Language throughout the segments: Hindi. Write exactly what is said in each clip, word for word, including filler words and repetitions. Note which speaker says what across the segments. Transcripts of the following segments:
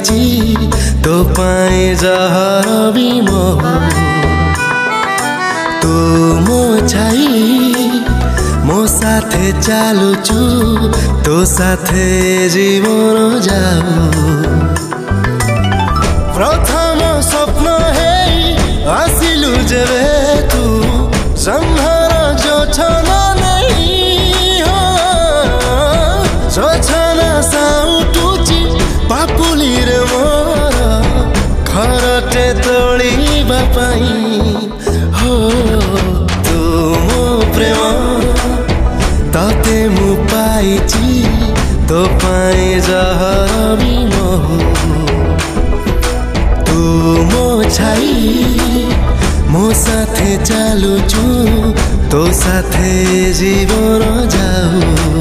Speaker 1: पाइची तो पाए जहर बिमोह तू मो छाई मो साथे चालुचु तो साथे जीवन जाऊ प्रथम स्वप्न हे आसिलु जेबे तू संहार जोछना नहीं हो जोछना साउटुची पापुली रे मोर खरटे तोड़ीबा पाई हो तू मो प्रेम तते मु पाइची तो पाए जहर बिमोह तू मो छाई मो साथे चालुचु तो साथे जीवन जाऊ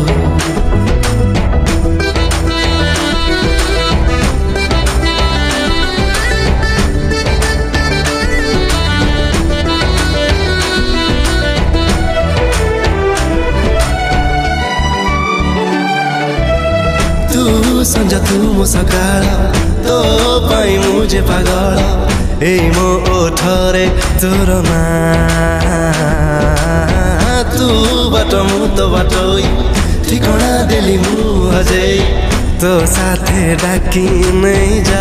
Speaker 1: तू संजा तू मो सकाळ तो पाई मुझे पागल ए मो ओठरे तोर ना तू बाट मु तो बाटोई ठिकाना देली मु अझै तो साथे डाकी नहीं जा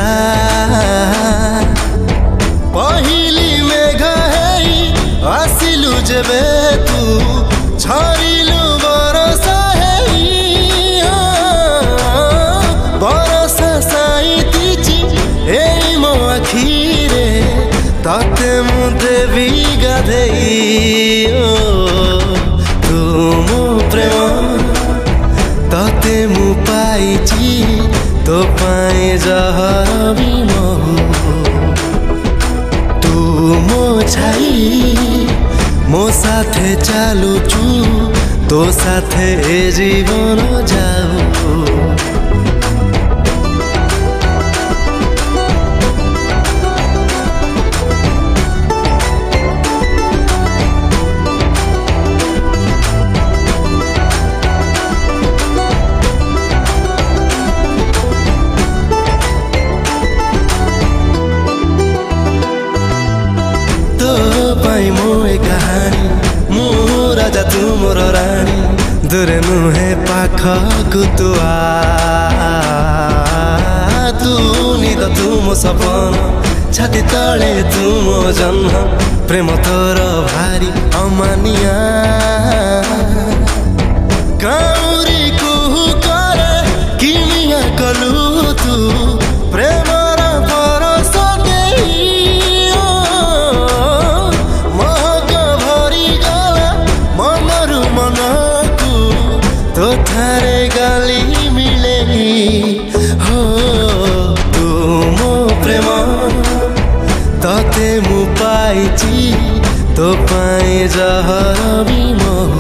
Speaker 1: पहिली मेघ हेई आसिलु जेबे तू छरिलु बरसा हेई बरसा साइतिची ए मो आखिरे तते मु देवी गाधेई तू मो प्रेम तते मु पाइची तो पाए जहर बिमोह तू मो छाई मो साथे चालुचु तो साथे जीवन जाऊ पाई मो कहानी मु राजा तू मोर रानी दूरे नुहे पाख कुतुआ तू निद तू मो सपन छाती तले तू मो जन्म प्रेम तोर भारी अमानिया काउरी कुहु करे किमिया कलु तू प्रेम तो थारे गाली मिले हो तू मो प्रेम तते मु पाइची तो पाए जहर बिमोह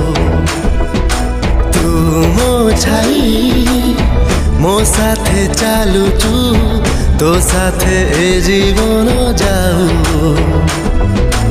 Speaker 1: तू मो छाई मो साथे चालुचु तो साथे जीवन जाऊ।